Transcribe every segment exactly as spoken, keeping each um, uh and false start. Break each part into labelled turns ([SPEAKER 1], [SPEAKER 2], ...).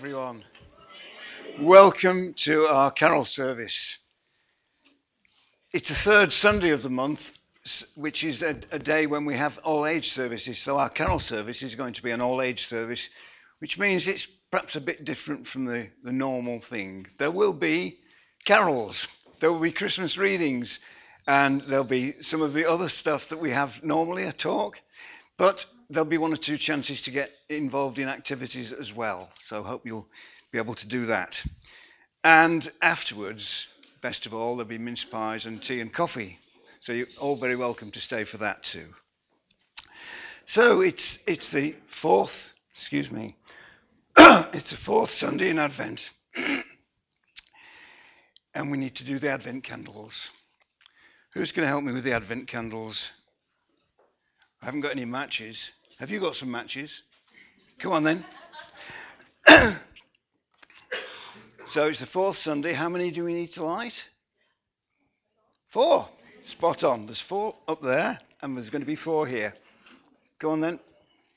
[SPEAKER 1] everyone. Welcome to our carol service. It's the third Sunday of the month, which is a, a day when we have all-age services. So our carol service is going to be an all-age service, which means it's perhaps a bit different from the, the normal thing. There will be carols, there will be Christmas readings, and there'll be some of the other stuff that we have normally, a talk. But there'll be one or two chances to get involved in activities as well. So I hope you'll be able to do that. And afterwards, best of all, there'll be mince pies and tea and coffee. So you're all very welcome to stay for that too. So it's it's the fourth, excuse me, it's the fourth Sunday in Advent. And we need to do the Advent candles. Who's going to help me with the Advent candles? I haven't got any matches. Have you got some matches? Come on then. So it's the fourth Sunday. How many do we need to light? Four. Spot on. There's four up there, and there's going to be four here. Go on then.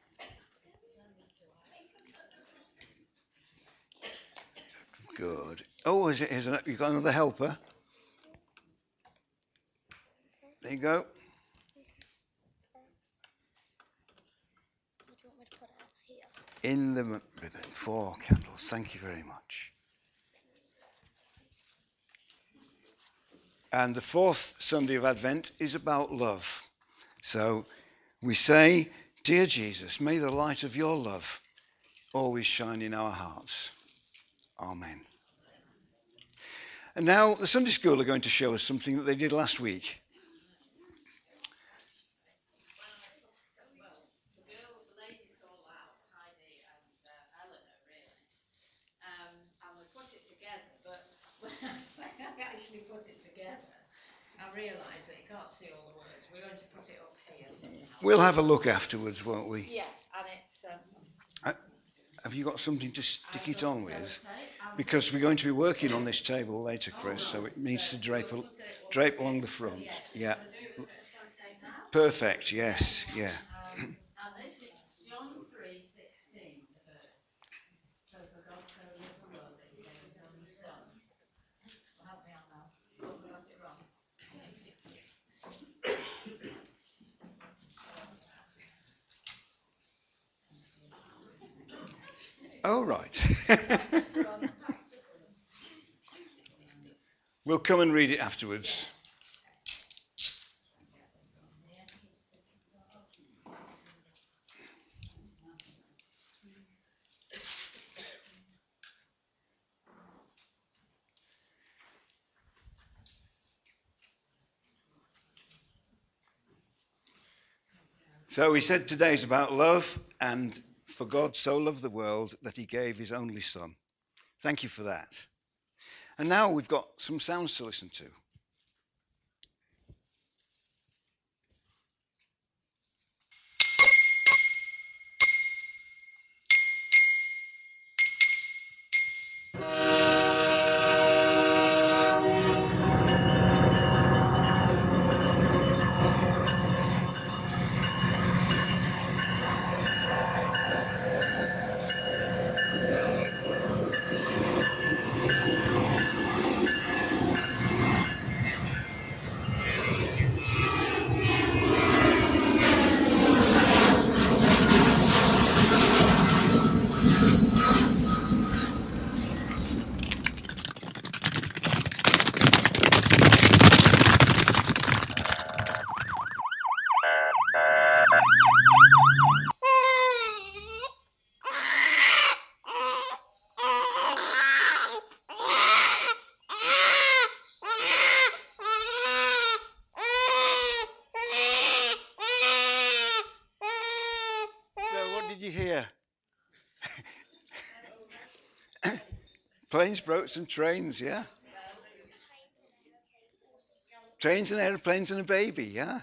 [SPEAKER 1] Good. Oh, is it? Is it? You've got another helper. There you go. In the ribbon, four candles. Thank you very much. And the fourth Sunday of Advent is about love. So we say, "Dear Jesus, may the light of your love always shine in our hearts." Amen. And now the Sunday School are going to show us something that they did last week.
[SPEAKER 2] I realise that you can't see all the words. We're going to put it up here somehow.
[SPEAKER 1] We'll have a look afterwards, won't we?
[SPEAKER 2] Yeah, and it's... Um,
[SPEAKER 1] have you got something to stick it on with? Because we're going to be working on this table later, Chris, so it needs to drape, drape along the front. Yeah. Perfect, yes, yeah.
[SPEAKER 2] and this is John three sixteen, the verse. So for God so loved the world that he gave his only son. Help me out now. Oh, I got it wrong.
[SPEAKER 1] Oh, right. We'll come and read it afterwards. So we said today's about love, and for God so loved the world that he gave his only son. Thank you for that. And now we've got some sounds to listen to. Planes, boats and trains, yeah? Trains and aeroplanes and a baby, yeah?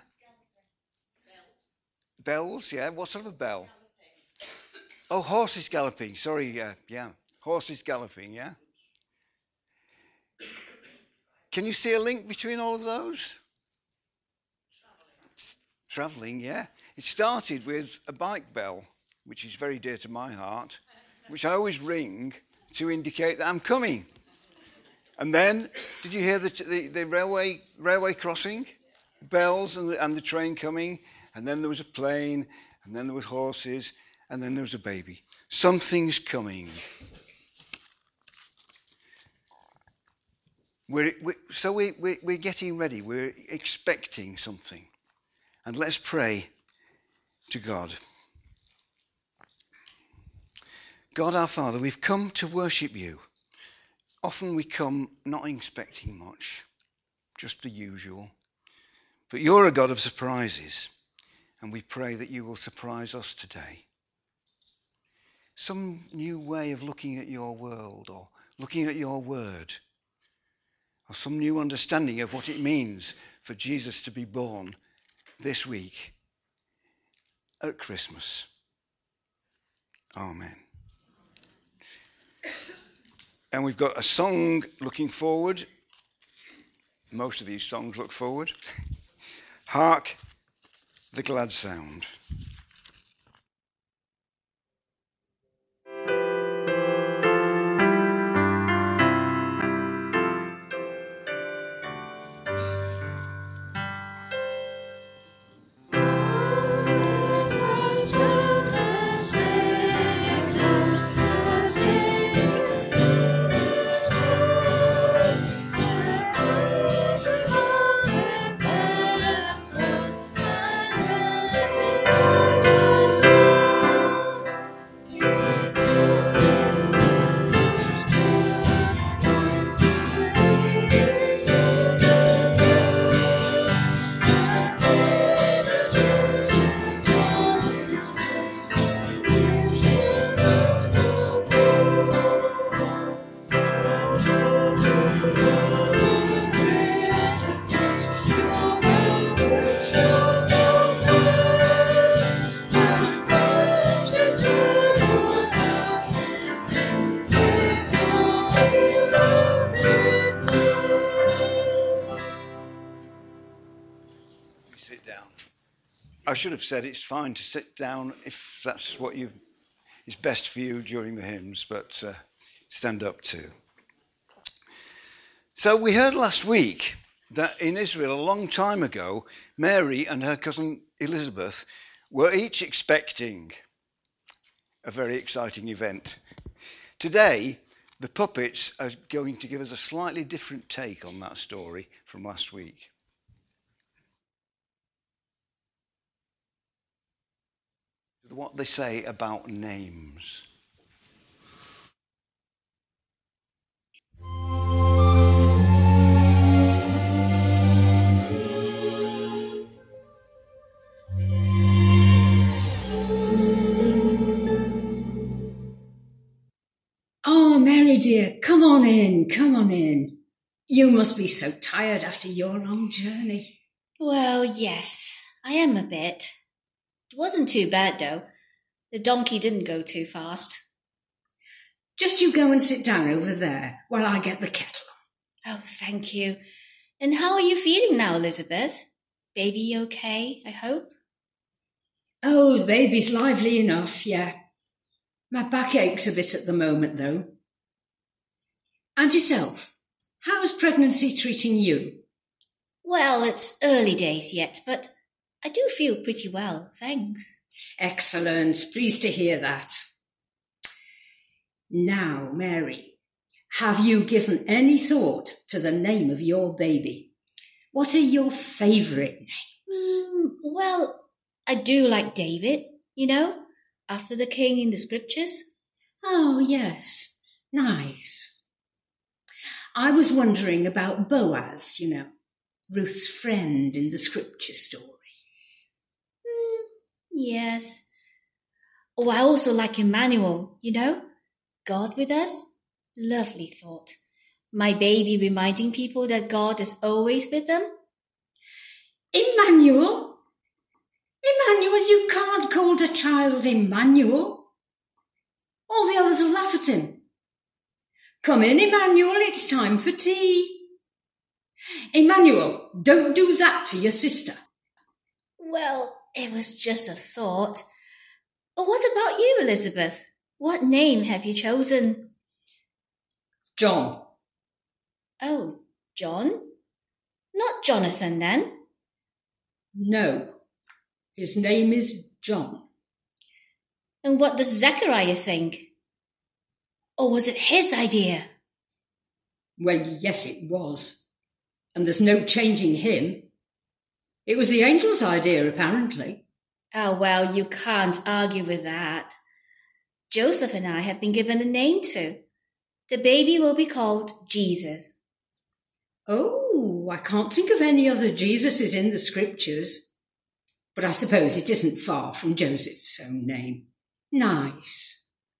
[SPEAKER 1] Bells, yeah? What sort of a bell? Oh, horses galloping, sorry, yeah, yeah. Horses galloping, yeah? Can you see a link between all of those? Travelling, yeah. It started with a bike bell, which is very dear to my heart, which I always ring to indicate that I'm coming. And then, did you hear the, the, the railway railway crossing? Bells and the, and the train coming, and then there was a plane, and then there was horses, and then there was a baby. Something's coming. We're, we, so we, we, we're getting ready. We're expecting something. And let's pray to God. God our Father, we've come to worship you. Often we come not expecting much, just the usual. But you're a God of surprises, and we pray that you will surprise us today. Some new way of looking at your world, or looking at your word, or some new understanding of what it means for Jesus to be born this week at Christmas. Amen. And we've got a song looking forward. Most of these songs look forward. Hark the glad sound. I should have said it's fine to sit down if that's what you is best for you during the hymns, but uh, stand up too. So we heard last week that in Israel a long time ago, Mary and her cousin Elizabeth were each expecting a very exciting event. Today, the puppets are going to give us a slightly different take on that story from last week. What they say about names.
[SPEAKER 3] Oh, Mary dear, come on in, come on in. You must be so tired after your long journey.
[SPEAKER 4] Well, yes, I am a bit. It wasn't too bad, though. The donkey didn't go too fast.
[SPEAKER 3] Just you go and sit down over there while I get the kettle on.
[SPEAKER 4] Oh, thank you. And how are you feeling now, Elizabeth? Baby okay, I hope?
[SPEAKER 3] Oh, the baby's lively enough, yeah. My back aches a bit at the moment, though. And yourself, how's pregnancy treating you?
[SPEAKER 4] Well, it's early days yet, but I do feel pretty well, thanks.
[SPEAKER 3] Excellent. Pleased to hear that. Now, Mary, have you given any thought to the name of your baby? What are your favourite names?
[SPEAKER 4] Mm, well, I do like David, you know, after the king in the scriptures.
[SPEAKER 3] Oh, yes. Nice. I was wondering about Boaz, you know, Ruth's friend in the scripture story.
[SPEAKER 4] Yes. Oh, I also like Emmanuel, you know, God with us. Lovely thought. My baby reminding people that God is always with them.
[SPEAKER 3] Emmanuel? Emmanuel, you can't call the child Emmanuel. All the others will laugh at him. Come in, Emmanuel, it's time for tea. Emmanuel, don't do that to your sister.
[SPEAKER 4] Well, it was just a thought. What about you, Elizabeth? What name have you chosen?
[SPEAKER 3] John.
[SPEAKER 4] Oh, John? Not Jonathan, then?
[SPEAKER 3] No, his name is John.
[SPEAKER 4] And what does Zechariah think? Or was it his idea?
[SPEAKER 3] Well, yes, it was. And there's no changing him. It was the angel's idea, apparently.
[SPEAKER 4] Oh, well, you can't argue with that. Joseph and I have been given a name too. The baby will be called Jesus.
[SPEAKER 3] Oh, I can't think of any other Jesuses in the scriptures. But I suppose it isn't far from Joseph's own name. Nice.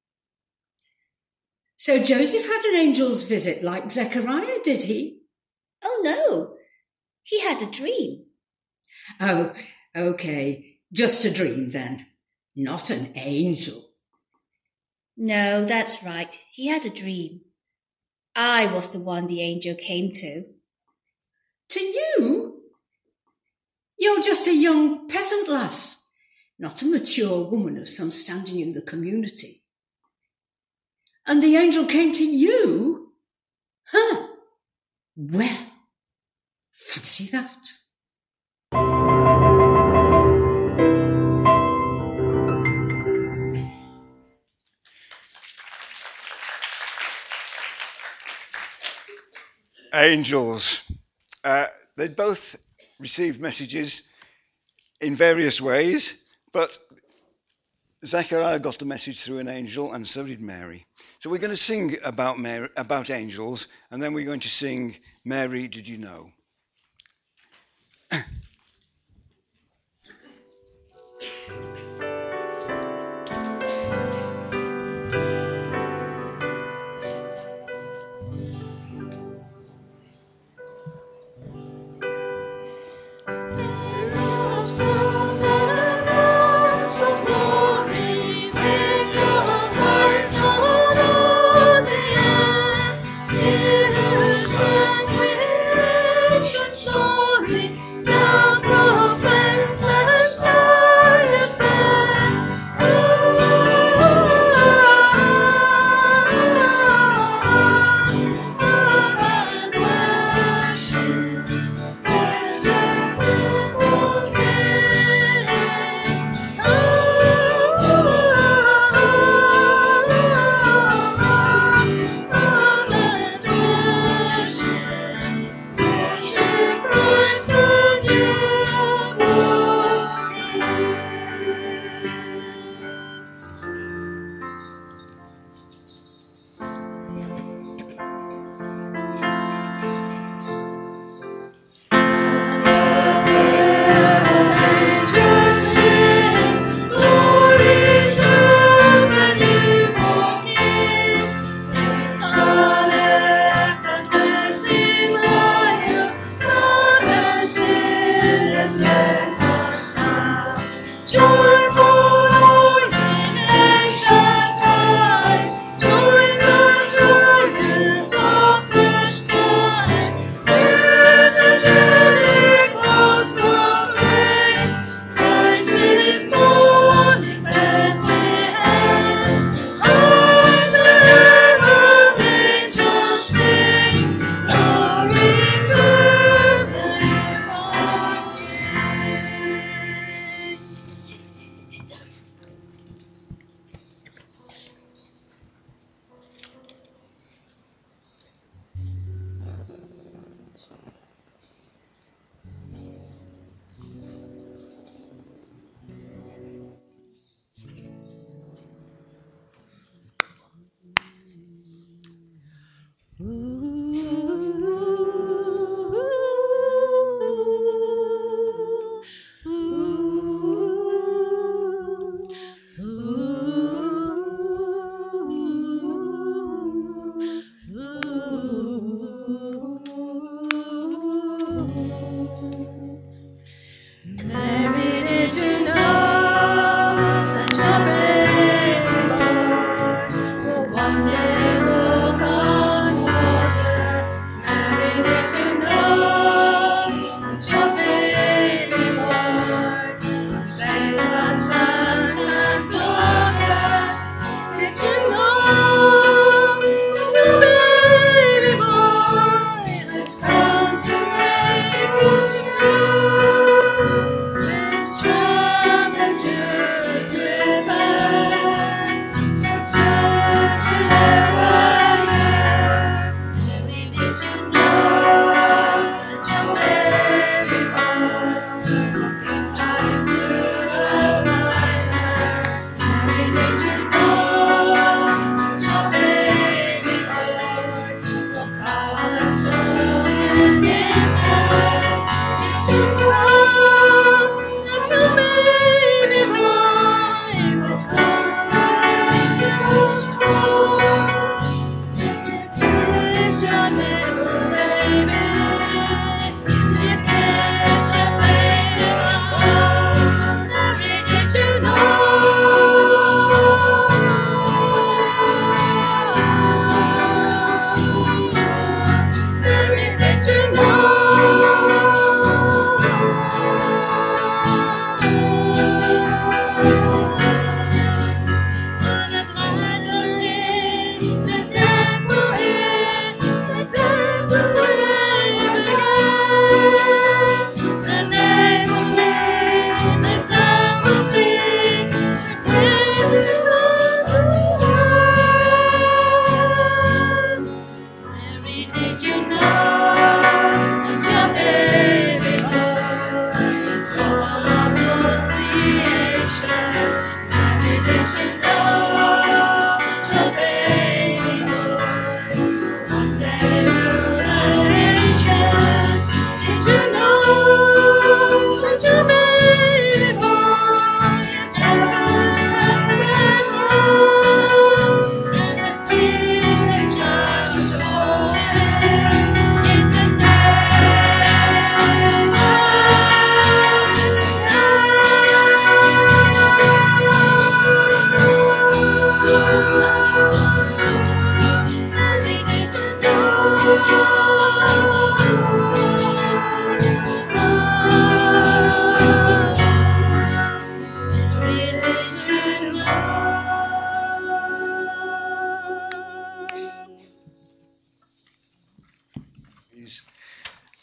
[SPEAKER 3] So Joseph had an angel's visit like Zechariah, did he?
[SPEAKER 4] Oh, no. He had a dream.
[SPEAKER 3] Oh, okay. Just a dream then. Not an angel.
[SPEAKER 4] No, that's right. He had a dream. I was the one the angel came to.
[SPEAKER 3] To you? You're just a young peasant lass, not a mature woman of some standing in the community. And the angel came to you? Huh. Well, fancy that.
[SPEAKER 1] Angels. Uh, they'd both received messages in various ways, but Zechariah got the message through an angel, and so did Mary. So we're going to sing about Mary, about angels, and then we're going to sing Mary, Did You Know?
[SPEAKER 5] Thank you.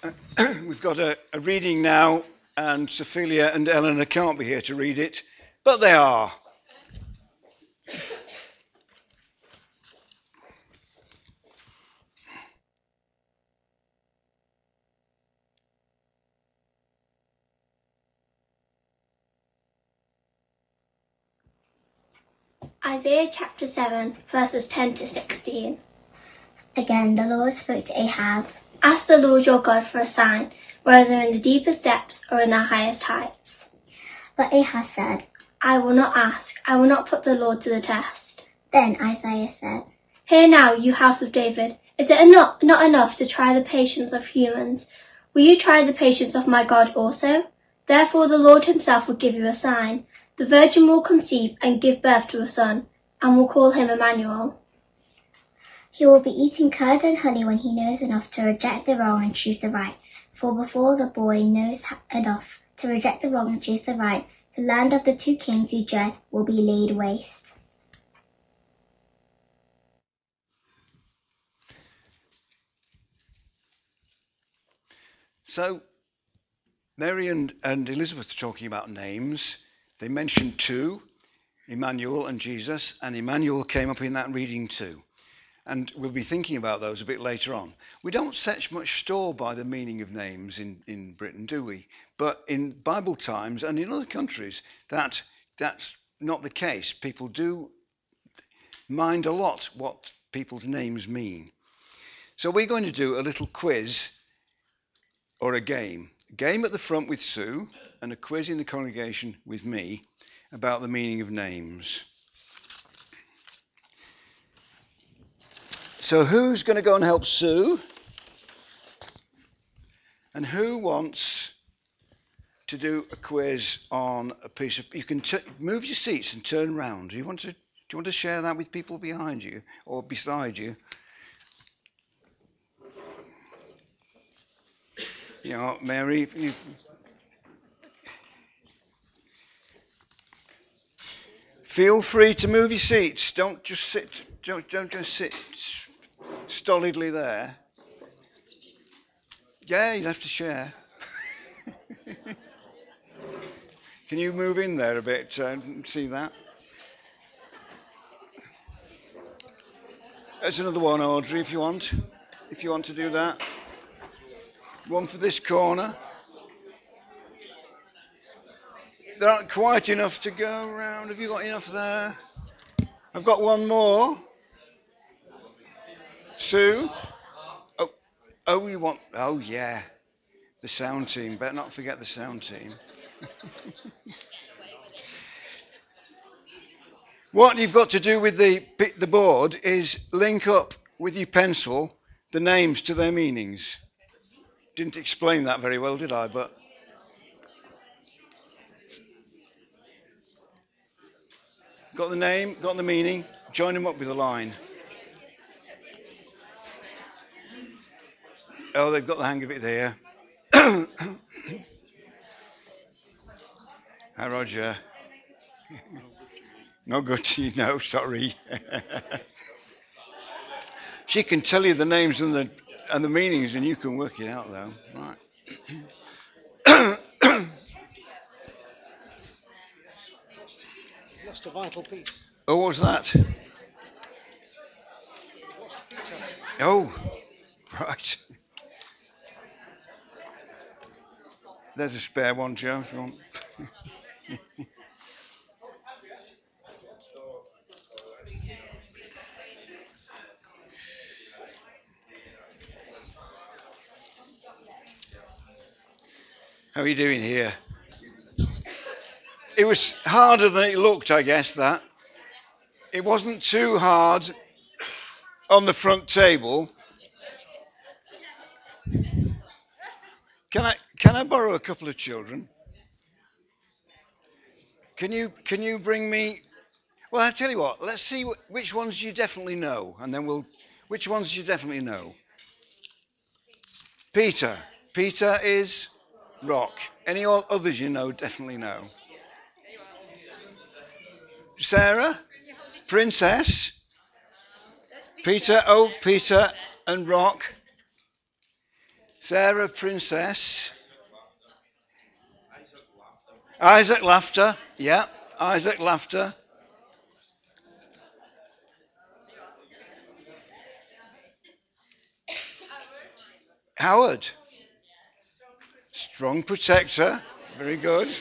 [SPEAKER 1] We've got a, a reading now, and Sophia and Eleanor can't be here to read it, but they are.
[SPEAKER 5] Isaiah chapter seven, verses ten to sixteen.
[SPEAKER 6] Again, the Lord spoke to Ahaz.
[SPEAKER 5] Ask the Lord your God for a sign, whether in the deepest depths or in the highest heights.
[SPEAKER 6] But Ahaz said,
[SPEAKER 5] I will not ask, I will not put the Lord to the test.
[SPEAKER 6] Then Isaiah said,
[SPEAKER 5] Hear now, you house of David, is it eno- not enough to try the patience of humans? Will you try the patience of my God also? Therefore the Lord himself will give you a sign. The virgin will conceive and give birth to a son, and will call him Emmanuel.
[SPEAKER 6] He will be eating curd and honey when he knows enough to reject the wrong and choose the right. For before the boy knows enough to reject the wrong and choose the right, the land of the two kings you dread will be laid waste.
[SPEAKER 1] So, Mary and, and Elizabeth are talking about names. They mentioned two, Emmanuel and Jesus, and Emmanuel came up in that reading too. And we'll be thinking about those a bit later on. We don't set much store by the meaning of names in, in Britain, do we? But in Bible times and in other countries, that that's not the case. People do mind a lot what people's names mean. So we're going to do a little quiz or a game. A game at the front with Sue and a quiz in the congregation with me about the meaning of names. So who's going to go and help Sue? And who wants to do a quiz on a piece of... You can t- move your seats and turn round. Do you want to? Do you want to share that with people behind you or beside you? You know, Mary, if you... Feel free to move your seats. Don't just sit. Don't, don't just sit stolidly there. Yeah, you have to share. Can you move in there a bit? Uh, see that? There's another one, Audrey, if you want. If you want to do that. One for this corner. There aren't quite enough to go around. Have you got enough there? I've got one more. Sue? Oh, oh, you want... Oh, yeah. The sound team. Better not forget the sound team. What you've got to do with the the board is link up with your pencil the names to their meanings. Didn't explain that very well, did I? But got the name, got the meaning, join them up with a line. Oh, they've got the hang of it there. Hi, Roger. No good to you, no, sorry. She can tell you the names and the and the meanings, and you can work it out, though. Right.
[SPEAKER 7] Lost a vital piece.
[SPEAKER 1] Oh, what was that? Oh, right. There's a spare one, Joe, if you want. How are you doing here? It was harder than it looked, I guess, that. It wasn't too hard on the front table. Can I can I borrow a couple of children? Can you can you bring me? Well, I tell you what. Let's see wh- which ones you definitely know, and then we'll. Which ones you definitely know? Peter. Peter is Rock. Any o- others you know definitely know? Sarah, Princess. Peter. Oh, Peter and Rock. Sarah Princess. Isaac Laughter. Yeah, Isaac Laughter. Howard. Strong Protector. Very good.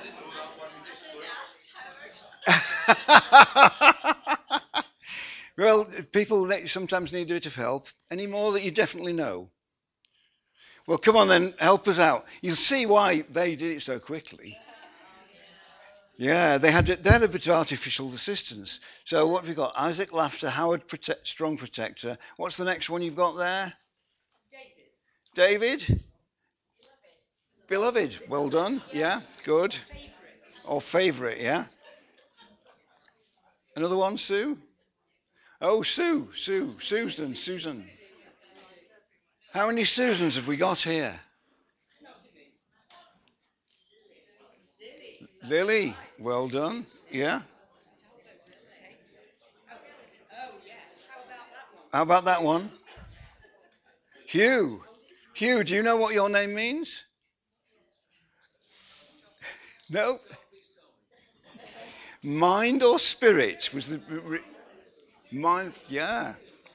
[SPEAKER 1] Well, people sometimes need a bit of help. Any more that you definitely know? Well, come on then, help us out. You'll see why they did it so quickly. Yeah, they had they had a bit of artificial assistance. So what have you got? Isaac Laughter, Howard Prote- Strong Protector. What's the next one you've got there? David. David? Beloved. Beloved. Well done. Yeah, good. Or favourite, yeah. Another one, Sue? Oh, Sue, Sue, Susan, Susan. How many Susans have we got here? Lily, well done. Yeah. How about that one? Hugh. Hugh, do you know what your name means? No. Mind or spirit was the mind. Yeah.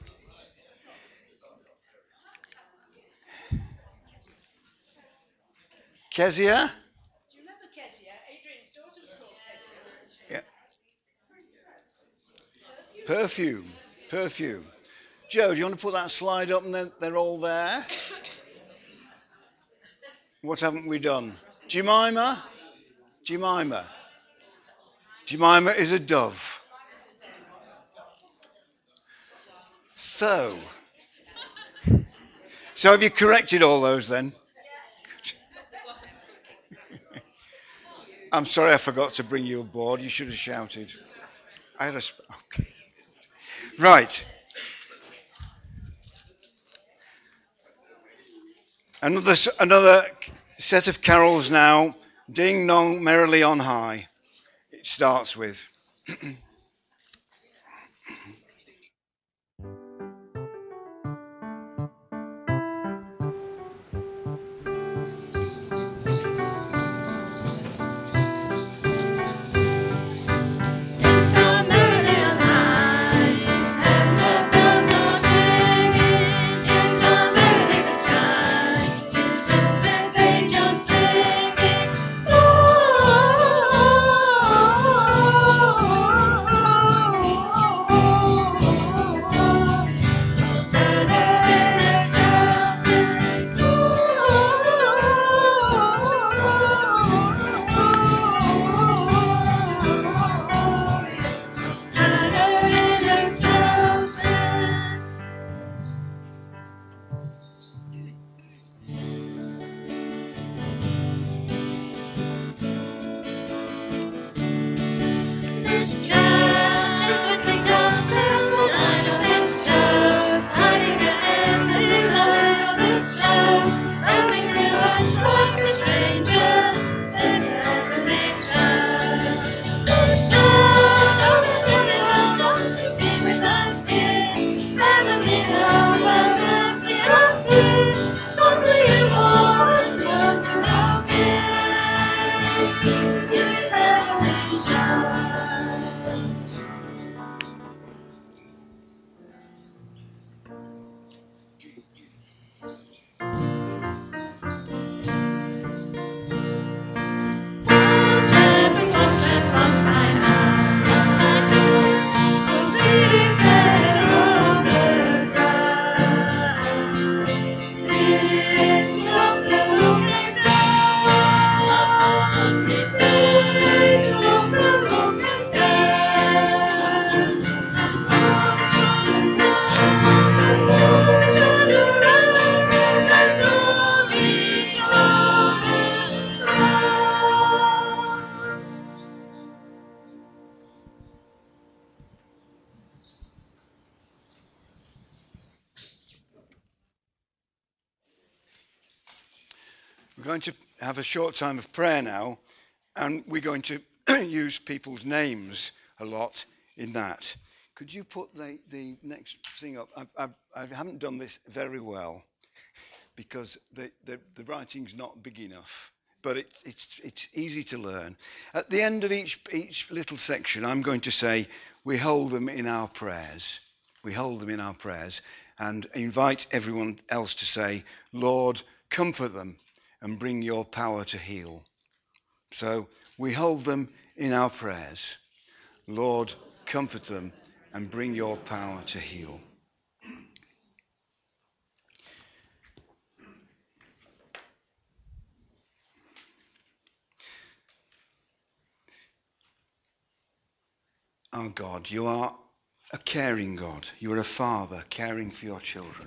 [SPEAKER 1] Kezia. Do you remember Kezia? Adrian's daughter was called Kezia. Yeah. Perfume. Perfume. Joe, do you want to put that slide up and then they're all there? What haven't we done? Jemima? Jemima. Jemima is a dove. So. So have you corrected all those then? I'm sorry I forgot to bring you aboard. You should have shouted. I had a... Sp- okay. Right. Another, another set of carols now. Ding dong merrily on high. It starts with. We're going to have a short time of prayer now, and we're going to use people's names a lot in that. Could you put the, the next thing up? I, I, I haven't done this very well. because the, the, the writing's not big enough. But it's, it's, it's easy to learn. At the end of each, each little section, I'm going to say, we hold them in our prayers. We hold them in our prayers, and invite everyone else to say, Lord, comfort them and bring your power to heal. So we hold them in our prayers. Lord, comfort them and bring your power to heal. Our God, you are a caring God. You are a father caring for your children.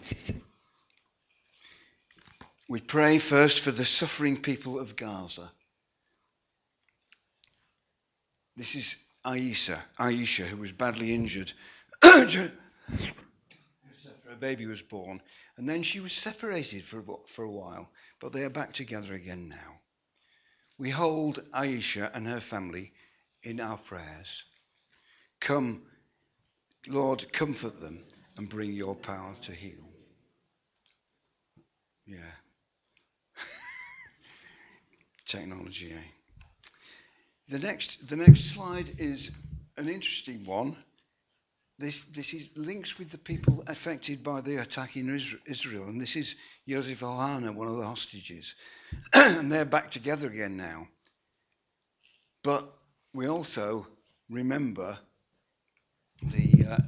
[SPEAKER 1] We pray first for the suffering people of Gaza. This is Aisha, Aisha, who was badly injured. Her baby was born, and then she was separated for, for a while, but they are back together again now. We hold Aisha and her family in our prayers. Come, Lord, comfort them and bring your power to heal. Yeah. Technology, eh? The next, the next slide is an interesting one. This, this is links with the people affected by the attack in Israel, and this is Yosef Ohana, one of the hostages, and they're back together again now. But we also remember the uh,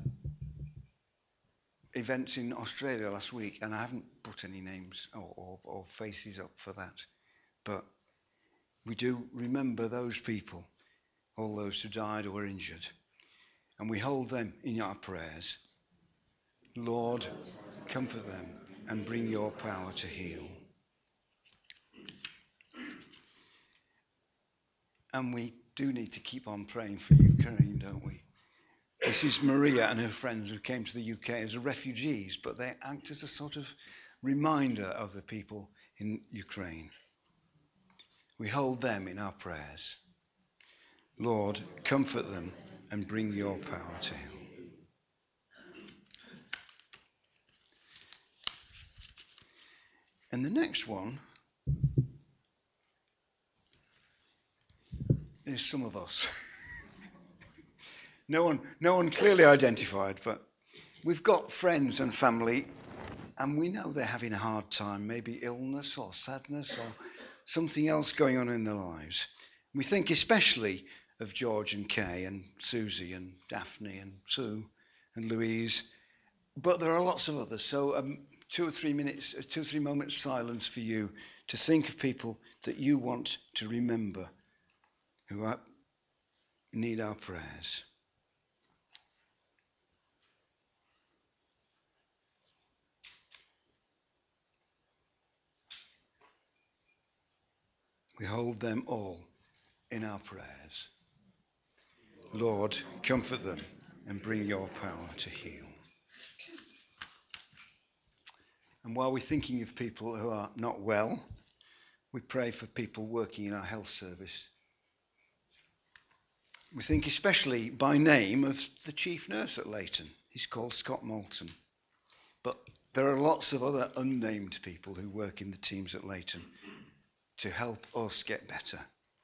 [SPEAKER 1] events in Australia last week, and I haven't put any names or, or, or faces up for that, but we do remember those people, all those who died or were injured, and we hold them in our prayers. Lord, comfort them and bring your power to heal. And we do need to keep on praying for Ukraine, don't we? This is Maria and her friends who came to the U K as refugees, but they act as a sort of reminder of the people in Ukraine. We hold them in our prayers. Lord, comfort them and bring your power to heal. And the next one is some of us. no one, no one clearly identified, but we've got friends and family, and we know they're having a hard time, maybe illness or sadness or something else going on in their lives. We think especially of George and Kay and Susie and Daphne and Sue and Louise, but there are lots of others. So um, two or three minutes, two or three moments silence for you to think of people that you want to remember who are, need our prayers. We hold them all in our prayers. Lord, comfort them and bring your power to heal. And while we're thinking of people who are not well, we pray for people working in our health service. We think especially by name of the chief nurse at Leighton. He's called Scott Moulton. But there are lots of other unnamed people who work in the teams at Leighton to help us get better.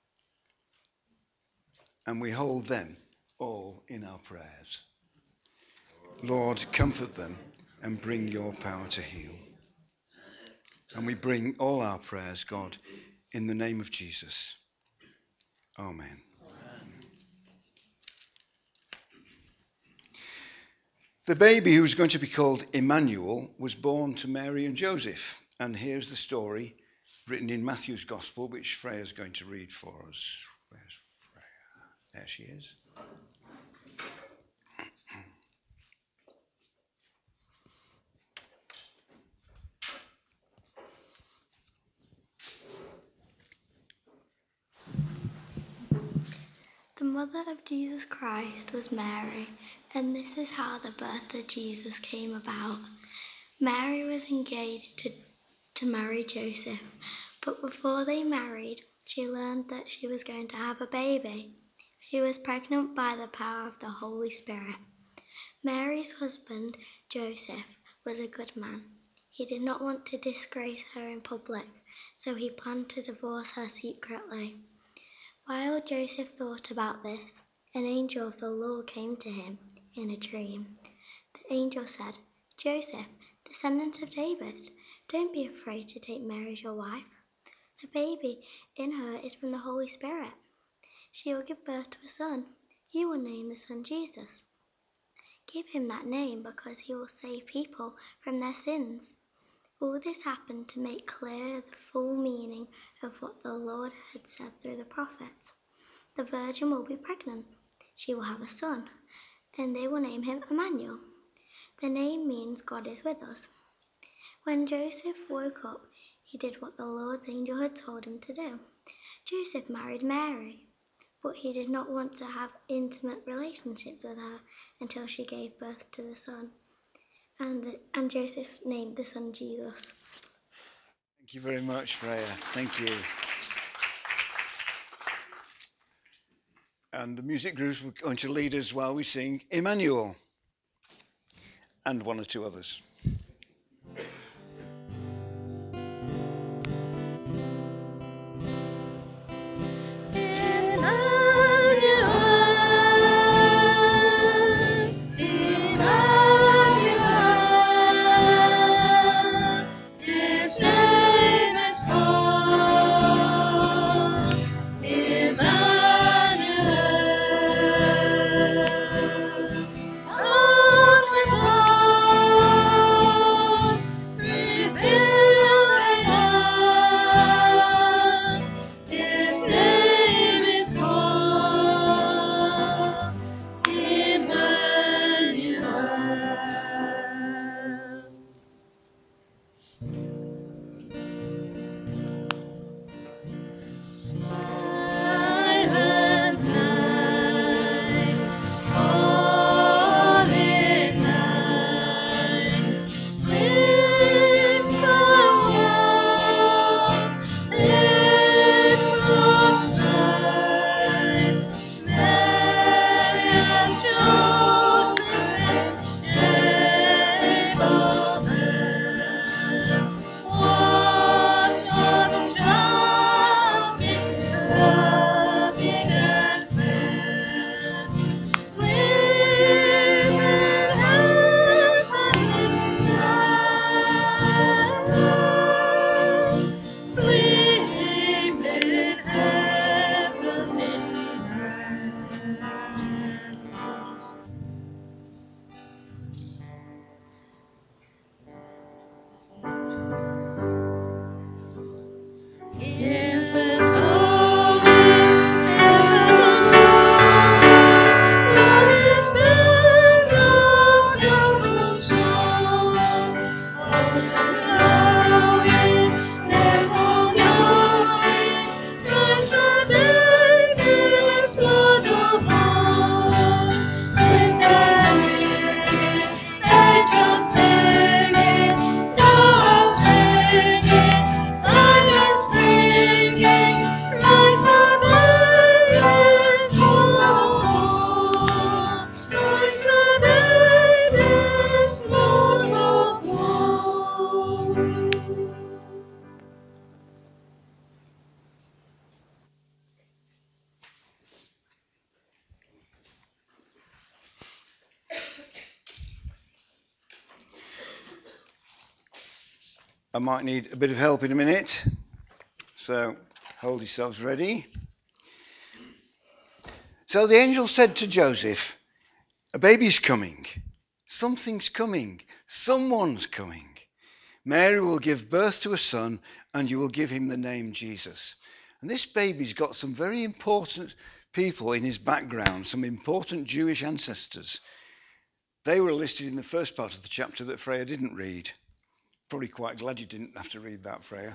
[SPEAKER 1] And we hold them all in our prayers. Lord, comfort them and bring your power to heal. And we bring all our prayers, God, in the name of Jesus. Amen. The baby who was going to be called Emmanuel was born to Mary and Joseph. And here's the story written in Matthew's Gospel, which Freya's going to read for us. Where's Freya? There she is.
[SPEAKER 7] The mother of Jesus Christ was Mary, and this is how the birth of Jesus came about. Mary was engaged to, to marry Joseph, but before they married, she learned that she was going to have a baby. She was pregnant by the power of the Holy Spirit. Mary's husband, Joseph, was a good man. He did not want to disgrace her in public, so he planned to divorce her secretly. While Joseph thought about this, an angel of the Lord came to him in a dream. The angel said, "Joseph, descendant of David, don't be afraid to take Mary as your wife. The baby in her is from the Holy Spirit. She will give birth to a son. You will name the son Jesus. Give him that name because he will save people from their sins." All this happened to make clear the full meaning of what the Lord had said through the prophets. The virgin will be pregnant. She will have a son, and they will name him Emmanuel. The name means God is with us. When Joseph woke up, he did what the Lord's angel had told him to do. Joseph married Mary, but he did not want to have intimate relationships with her until she gave birth to the son. And, the, and Joseph named the son Jesus.
[SPEAKER 1] Thank you very much, Freya. Thank you. And the music groups are going to lead us while we sing Emmanuel and one or two others. I might need a bit of help in a minute, so hold yourselves ready. So the angel said to Joseph, "A baby's coming, something's coming, someone's coming. Mary will give birth to a son, and you will give him the name Jesus." And this baby's got some very important people in his background, some important Jewish ancestors. They were listed in the first part of the chapter that Freya didn't read. Probably quite glad you didn't have to read that, Freya.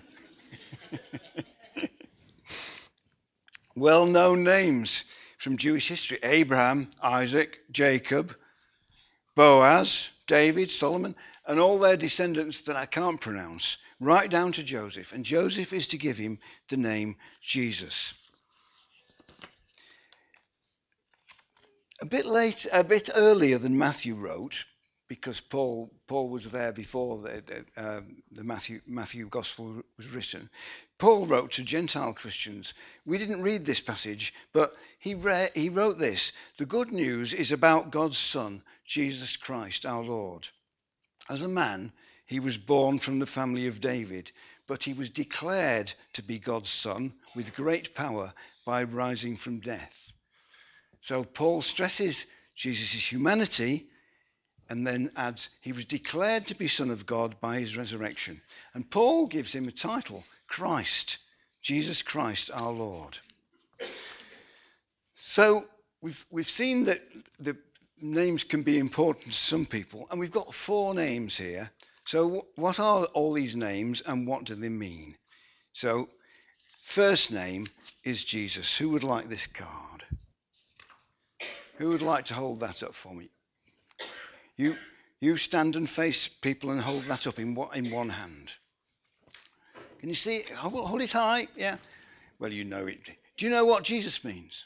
[SPEAKER 1] Well-known names from Jewish history: Abraham, Isaac, Jacob, Boaz, David, Solomon, and all their descendants that I can't pronounce, right down to Joseph. And Joseph is to give him the name Jesus. A bit late, a bit earlier than Matthew wrote, because Paul Paul was there before the, the, um, the Matthew Matthew Gospel was written. Paul wrote to Gentile Christians. We didn't read this passage, but he re- he wrote this: the good news is about God's Son, Jesus Christ, our Lord. As a man, he was born from the family of David, but he was declared to be God's Son with great power by rising from death. So Paul stresses Jesus' humanity and then adds, he was declared to be Son of God by his resurrection. And Paul gives him a title, Christ, Jesus Christ our Lord. So we've we've seen that the names can be important to some people, and we've got four names here. So what are all these names and what do they mean? So first name is Jesus. Who would like this card? Who would like to hold that up for me? You you stand and face people and hold that up in what in one hand. Can you see it? Hold, hold it high. Yeah. Well, you know it. Do you know what Jesus means?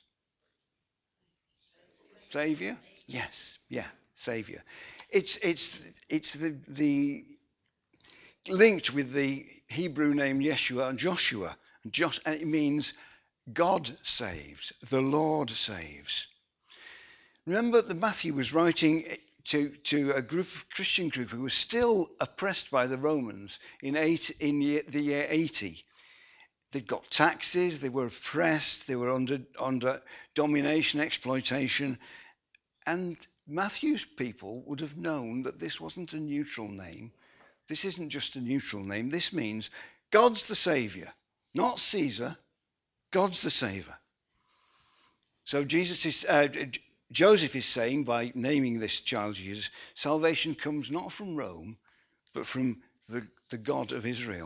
[SPEAKER 1] Savior? Yes. Yeah. Savior. It's it's it's the the linked with the Hebrew name Yeshua and Joshua. And Josh, and it means God saves. The Lord saves. Remember that Matthew was writing to, to a group of Christian group who was still oppressed by the Romans in, eight, in year, the year eighty. They'd got taxes, they were oppressed, they were under, under domination, exploitation. And Matthew's people would have known that this wasn't a neutral name. This isn't just a neutral name. This means God's the Saviour, not Caesar. God's the Saviour. So Jesus is... Uh, Joseph is saying, by naming this child Jesus, salvation comes not from Rome, but from the, the God of Israel.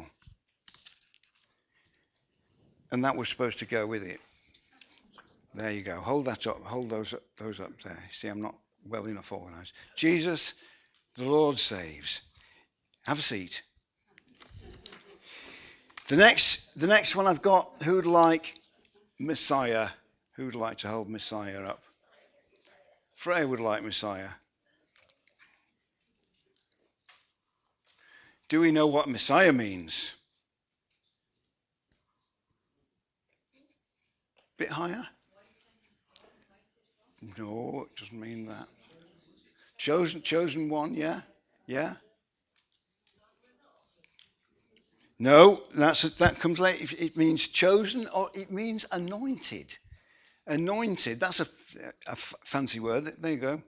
[SPEAKER 1] And that was supposed to go with it. There you go. Hold that up. Hold those up, those up there. See, I'm not well enough organised. Jesus, the Lord saves. Have a seat. The next, the next one I've got, who would like Messiah? Who would like to hold Messiah up? Freya would like Messiah. Do we know what Messiah means? Bit higher? No, it doesn't mean that. Chosen, chosen one, yeah? Yeah? No, that's that comes later. It means chosen, or it means anointed. Anointed, that's a, a fancy word. There you go.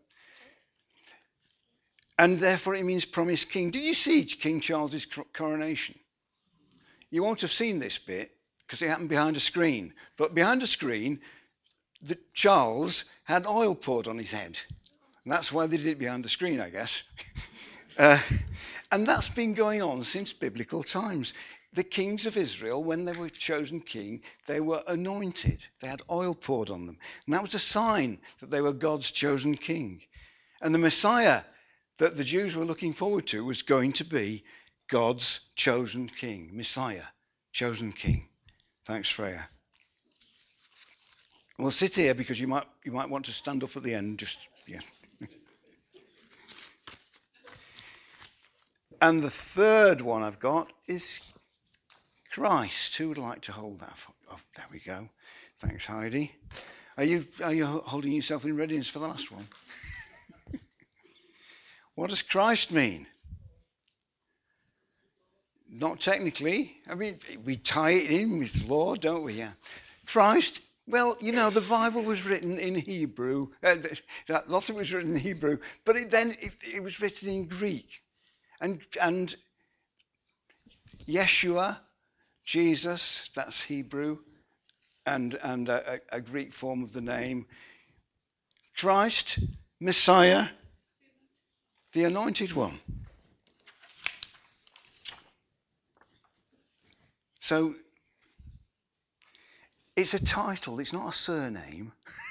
[SPEAKER 1] And therefore it means promised king. Did you see King Charles's coronation? You won't have seen this bit because it happened behind a screen. But behind a screen, the, Charles had oil poured on his head. And that's why they did it behind the screen, I guess. uh, and that's been going on since biblical times. The kings of Israel, when they were chosen king, they were anointed. They had oil poured on them. And that was a sign that they were God's chosen king. And the Messiah that the Jews were looking forward to was going to be God's chosen king. Messiah, chosen king. Thanks, Freya. We'll sit here because you might you might want to stand up at the end. Just yeah. And the third one I've got is Christ. Who would like to hold that? Oh, there we go. Thanks, Heidi. Are you are you holding yourself in readiness for the last one? What does Christ mean? Not technically. I mean, we tie it in with Lord, don't we? Yeah. Christ. Well, you know, the Bible was written in Hebrew. Uh, lots of it was written in Hebrew, but it, then it, it was written in Greek, and and Yeshua. Jesus, that's Hebrew, and, and a, a Greek form of the name. Christ, Messiah, the Anointed One. So, it's a title, it's not a surname.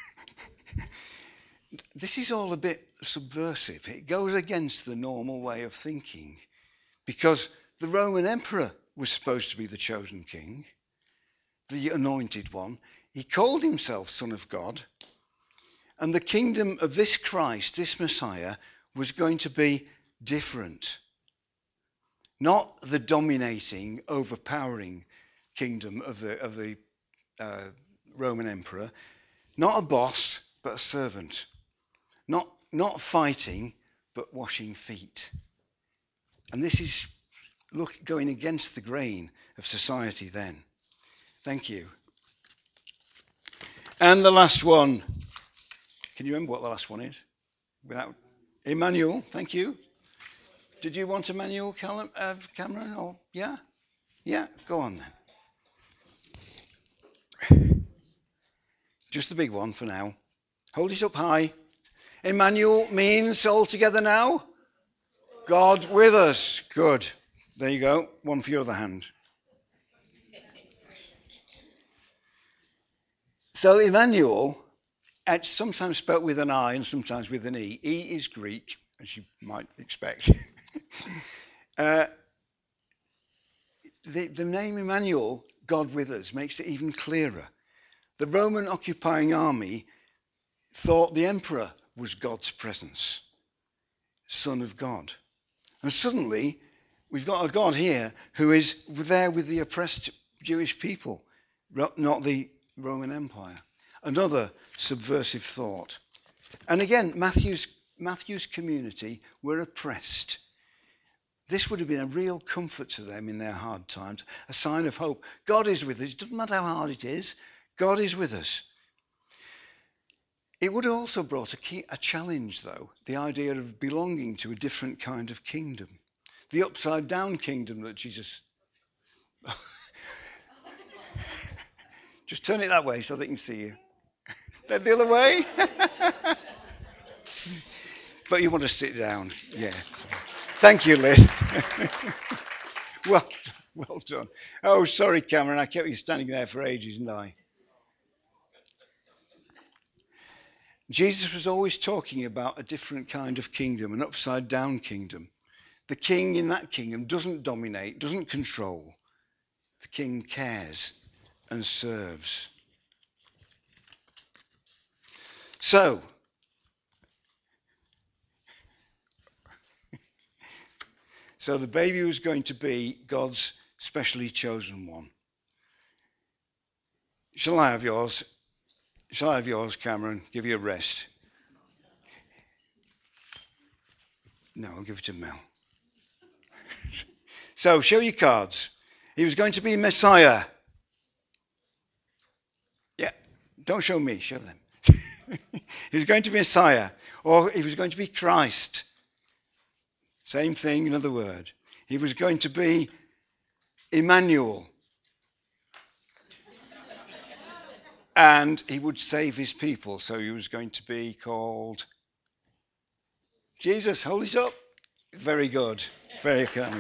[SPEAKER 1] This is all a bit subversive. It goes against the normal way of thinking, because the Roman emperor was supposed to be the chosen king, the anointed one. He called himself Son of God. And the kingdom of this Christ, this Messiah, was going to be different. Not the dominating, overpowering kingdom of the, of the uh, Roman emperor. Not a boss, but a servant. Not, not fighting, but washing feet. And this is look going against the grain of society then. Thank you. And the last one. Can you remember what the last one is? Without Emmanuel, thank you. Did you want Emmanuel, Callum, uh, Cameron? Or yeah? Yeah, go on then. Just the big one for now. Hold it up high. Emmanuel means all together now? God with us. Good. There you go. One for your other hand. So Emmanuel, it's sometimes spelt with an I and sometimes with an E. E is Greek, as you might expect. uh, the, the name Emmanuel, God with us, makes it even clearer. The Roman occupying army thought the emperor was God's presence, Son of God. And suddenly, we've got a God here who is there with the oppressed Jewish people, not the Roman Empire. Another subversive thought. And again, Matthew's, Matthew's community were oppressed. This would have been a real comfort to them in their hard times, a sign of hope. God is with us. It doesn't matter how hard it is. God is with us. It would have also brought a, key, a challenge, though, the idea of belonging to a different kind of kingdom. The upside-down kingdom that Jesus... Just turn it that way so they can see you. Then the other way. But you want to sit down. Yeah. Thank you, Liz. well, well done. Oh, sorry, Cameron. I kept you standing there for ages, didn't I? Jesus was always talking about a different kind of kingdom, an upside-down kingdom. The king in that kingdom doesn't dominate, doesn't control. The king cares and serves. So, so the baby was going to be God's specially chosen one. Shall I have yours? Shall I have yours, Cameron? Give you a rest. No, I'll give it to Mel. So, show your cards. He was going to be Messiah. Yeah, don't show me, show them. He was going to be Messiah, or he was going to be Christ. Same thing, another word. He was going to be Emmanuel. And he would save his people, so he was going to be called Jesus. Hold it up. Very good. Very good.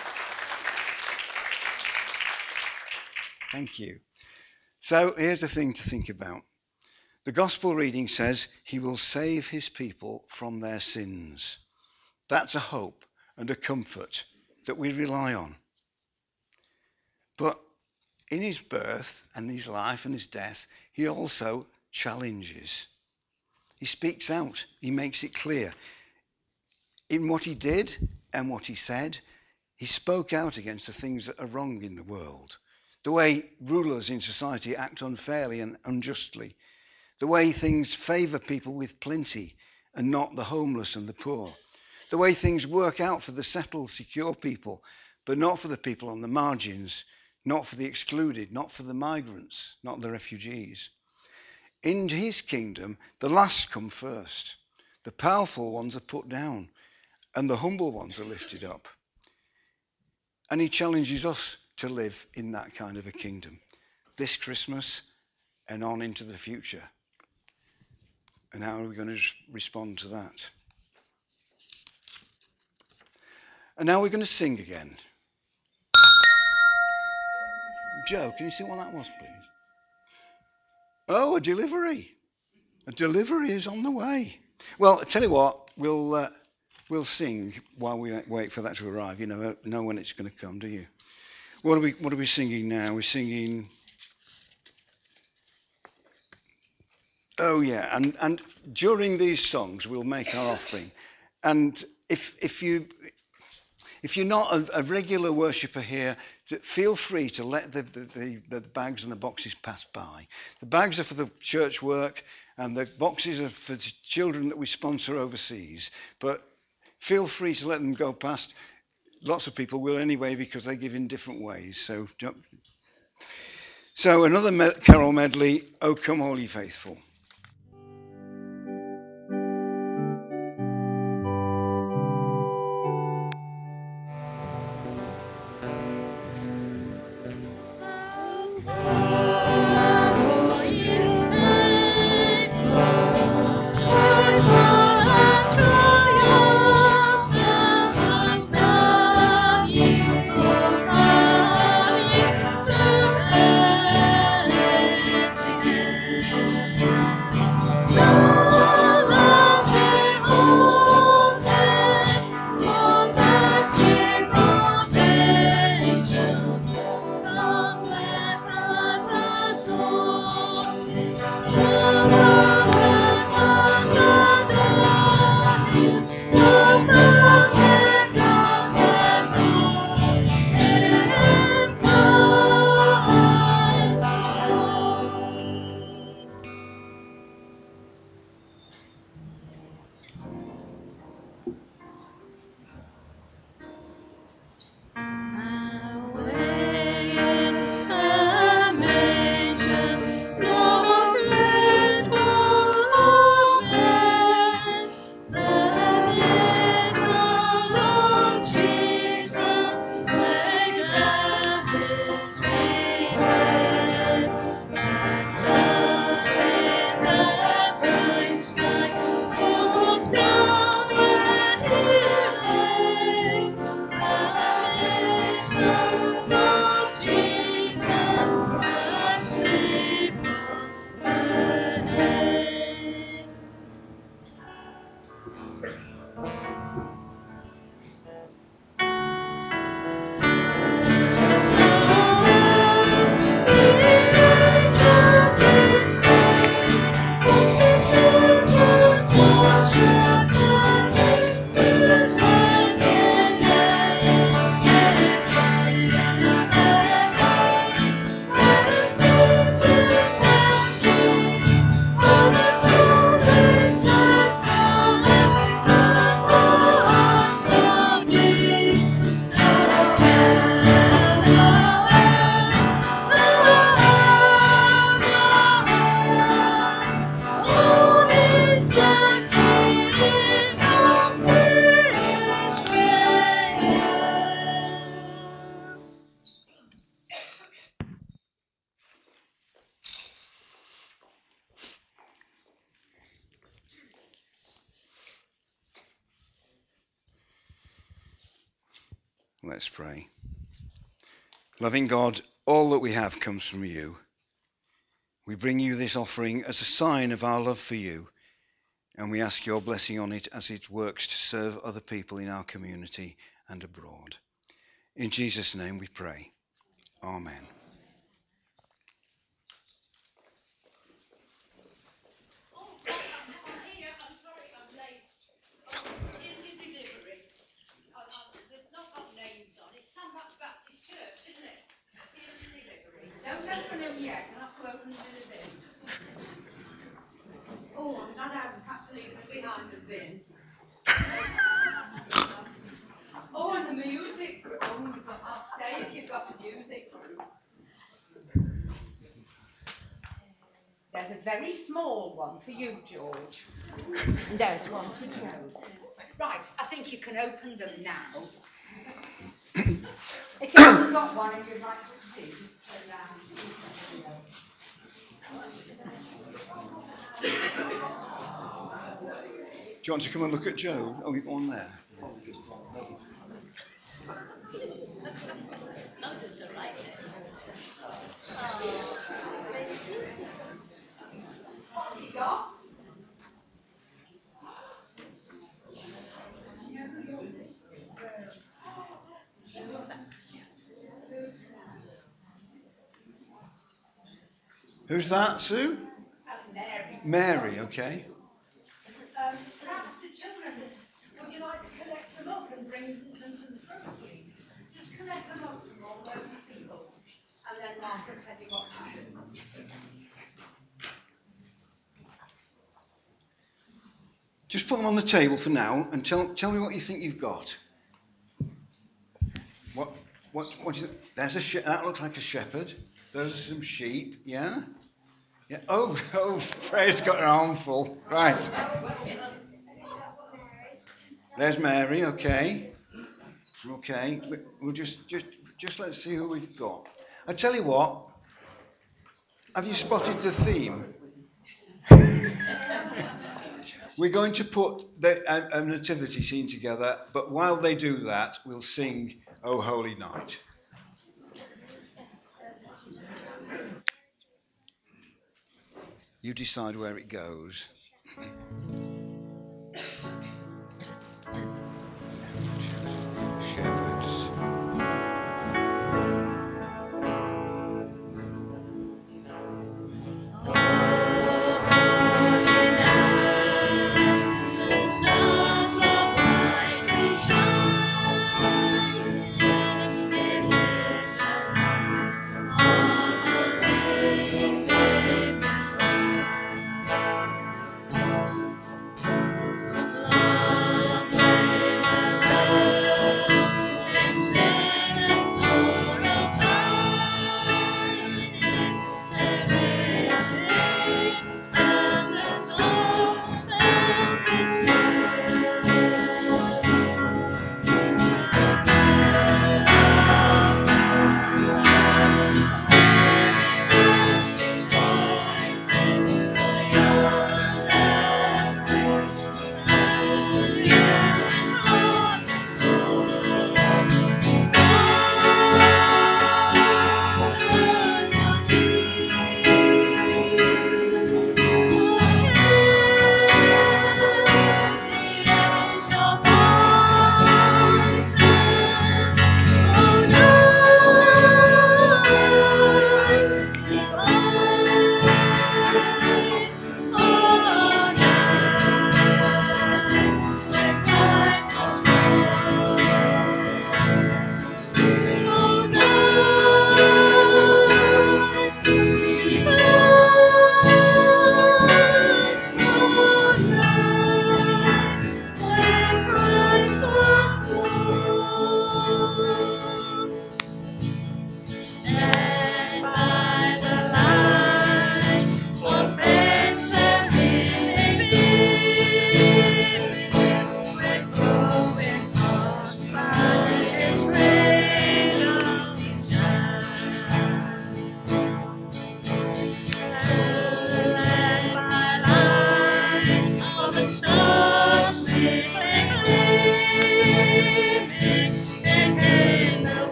[SPEAKER 1] Thank you. So here's the thing to think about. The gospel reading says he will save his people from their sins. That's a hope and a comfort that we rely on. But in his birth and his life and his death, he also challenges. He speaks out. He makes it clear. In what he did and what he said, he spoke out against the things that are wrong in the world. The way rulers in society act unfairly and unjustly. The way things favour people with plenty and not the homeless and the poor. The way things work out for the settled, secure people, but not for the people on the margins, not for the excluded, not for the migrants, not the refugees. In his kingdom, the last come first. The powerful ones are put down, and the humble ones are lifted up. And he challenges us to live in that kind of a kingdom this Christmas and on into the future. And how are we going to respond to that? And now we're going to sing again. Joe, can you see what that was, please? Oh, a delivery. A delivery is on the way. Well, I tell you what, we'll uh, we'll sing while we wait for that to arrive. You never know when it's going to come, do you? What are we What are we singing now? We're singing. Oh yeah, and and during these songs we'll make our offering. and if if you if you're not a, a regular worshipper here, feel free to let the, the, the, the bags and the boxes pass by. The bags are for the church work, and the boxes are for the children that we sponsor overseas. But feel free to let them go past. Lots of people will anyway, because they give in different ways. So, don't. So another me- carol medley, "O Come All Ye Faithful." Let's pray. Loving God, all that we have comes from you. We bring you this offering as a sign of our love for you, and we ask your blessing on it as it works to serve other people in our community and abroad. In Jesus' name we pray. Amen.
[SPEAKER 8] Don't open them yet, I'll have to open them in a bit. Oh, I'm not out, have to leave them behind the bin. Oh, and the music room, I'll stay if you've got a music room. There's a very small one for you, George. And there's one for Joe. Right, I think you can open them now. If you haven't got one and you'd like to see, turn round.
[SPEAKER 1] Do you want to come and look at Joe? Oh, we've one there.
[SPEAKER 8] What have you got?
[SPEAKER 1] Who's that, Sue?
[SPEAKER 8] That's Mary.
[SPEAKER 1] Mary, okay.
[SPEAKER 8] Um, perhaps the children, would you Margaret said you got to do.
[SPEAKER 1] Just put them on the table for now and tell tell me what you think you've got. What what what is it? There's a she- that looks like a shepherd. Those are some sheep. Yeah. Yeah. Oh oh, Freya's got her armful. Right. There's Mary. Okay. Okay. We'll just just just let's see who we've got. I tell you what. Have you spotted the theme? We're going to put the, a, a nativity scene together, but while they do that, we'll sing O Holy Night. You decide where it goes. Shepherds.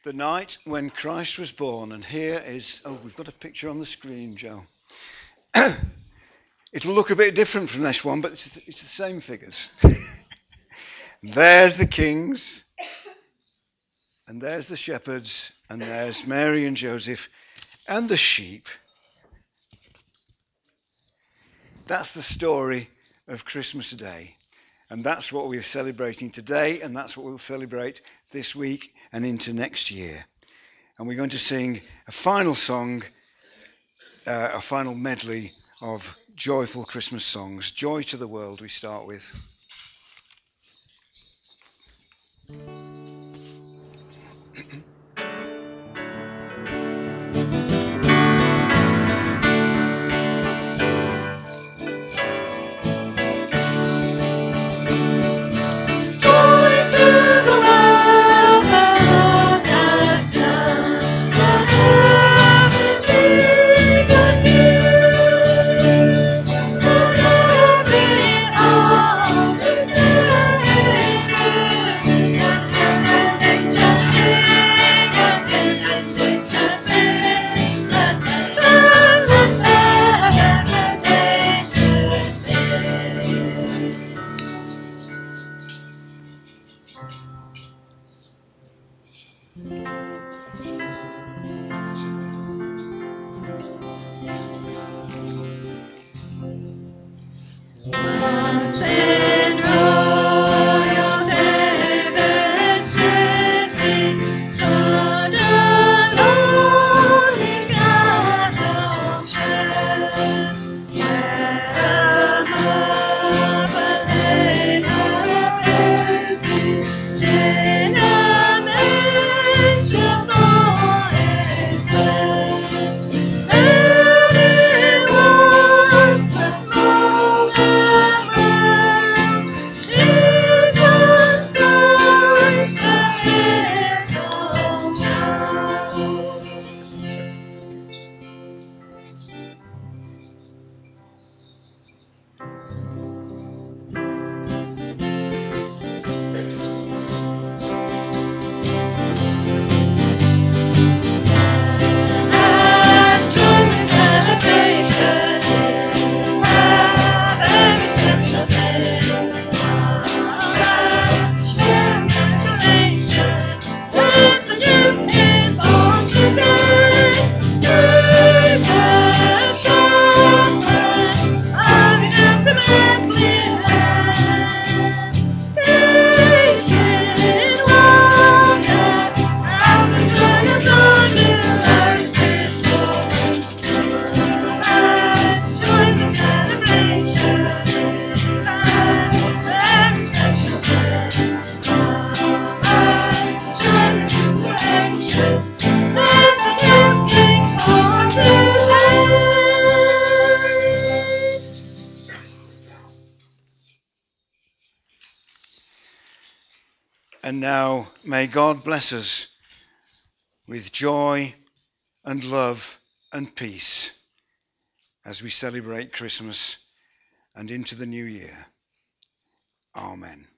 [SPEAKER 1] the night when Christ was born. And here is, oh, we've got a picture on the screen, Joe. It'll look a bit different from this one, but it's, it's the same figures. There's the kings, and there's the shepherds, and there's Mary and Joseph, and the sheep. That's the story of Christmas Day. And that's what we're celebrating today, and that's what we'll celebrate this week and into next year. And we're going to sing a final song, uh, a final medley of joyful Christmas songs. Joy to the World we start with. And now may God bless us with joy and love and peace as we celebrate Christmas and into the new year. Amen.